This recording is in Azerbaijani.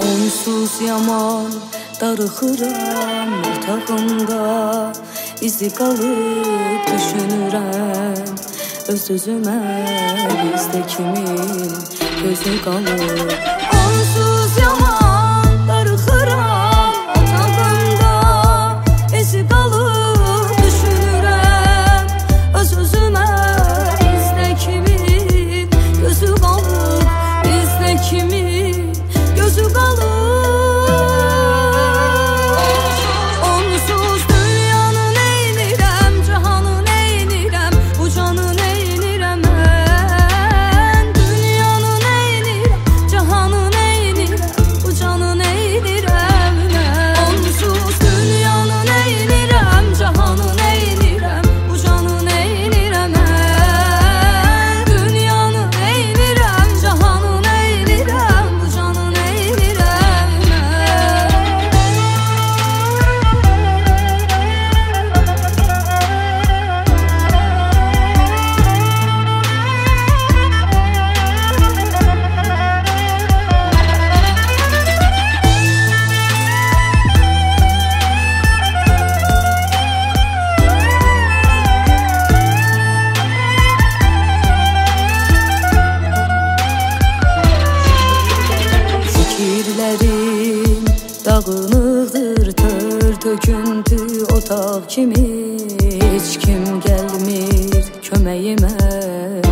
Onsuz yaman darıxıram otağımda, izi qalıb düşünürəm öz-özümə, bizdə kimin gözü qalıb. Onsuz yaman darıxıram otağımda, izi qalıb düşünürəm öz-özümə, bizdə kimin gözü qalıb, bizdə kimin gözü qalıb. Onsuz dünyanı neynirəm, cahanı neynirəm, bu canı neynirəm mən. Dünyanı neynirəm, cahanı neynirəm, bu canı neynirəm mən. Onsuz dünyanı neynirəm, cahanı neynirəm, bu canı neynirəm mən. Dünyanı neynirəm, cahanı neynirəm, bu canı neynirəm mən. Fikirlərim dağınıqdır, tör töküntü otaq kimi, heç kim gəlmir köməyimə.